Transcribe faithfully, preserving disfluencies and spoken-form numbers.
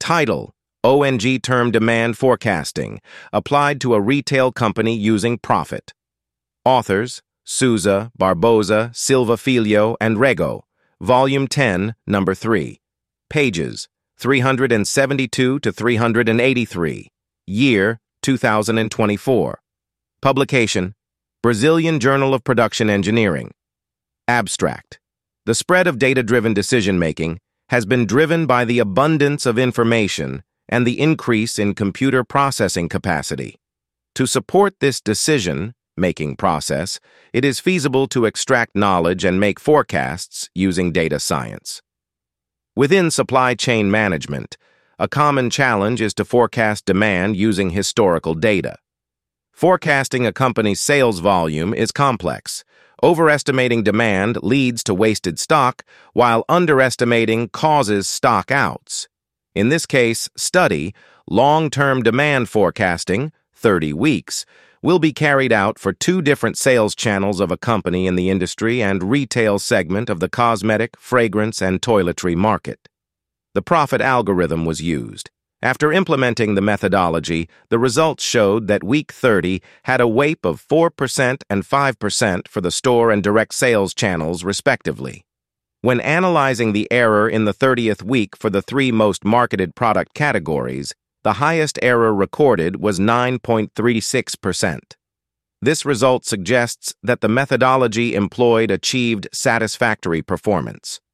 Title: O N G Term Demand Forecasting, applied to a retail company using profit. Authors: Souza, Barbosa, Silva Filho, and Rego. Volume ten, Number three. Pages: three hundred seventy-two to three hundred eighty-three. Year: two thousand twenty-four. Publication: Brazilian Journal of Production Engineering. Abstract: The spread of data-driven decision-making has been driven by the abundance of information and the increase in computer processing capacity. To support this decision-making process, it is feasible to extract knowledge and make forecasts using data science. Within supply chain management, a common challenge is to forecast demand using historical data. Forecasting a company's sales volume is complex. Overestimating demand leads to wasted stock, while underestimating causes stock outs. In this case study, long-term demand forecasting, thirty weeks, will be carried out for two different sales channels of a company in the industry and retail segment of the cosmetic, fragrance, and toiletry market. The profit algorithm was used. After implementing the methodology, the results showed that week thirty had a W A P of four percent and five percent for the store and direct sales channels, respectively. When analyzing the error in the thirtieth week for the three most marketed product categories, the highest error recorded was nine point three six percent. This result suggests that the methodology employed achieved satisfactory performance.